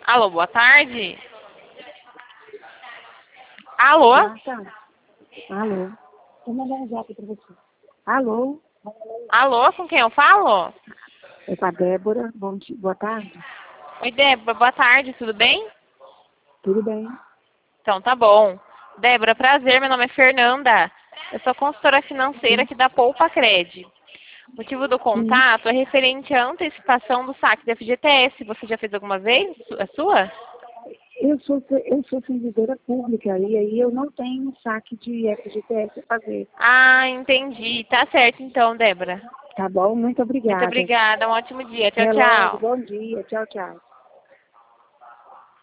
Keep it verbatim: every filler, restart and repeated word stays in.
Alô, boa tarde. Alô? Ah, tá. Alô? Vou mandar um zap pra você. Alô? Alô, com quem eu falo? É com a Débora. Bom dia. Boa tarde. Oi, Débora, boa tarde, tudo bem? Tudo bem? Então, tá bom. Débora, prazer, meu nome é Fernanda. Eu sou consultora financeira Sim. aqui da Poupa Cred. O motivo do Sim. contato é referente à antecipação do saque da F G T S. Você já fez alguma vez? A sua? Eu sou, eu sou servidora pública e aí eu não tenho saque de F G T S a fazer. Ah, entendi. Tá certo então, Débora. Tá bom? Muito Muito obrigada. obrigada. Um ótimo dia. Tchau, Até logo. tchau. Bom dia. Tchau, tchau.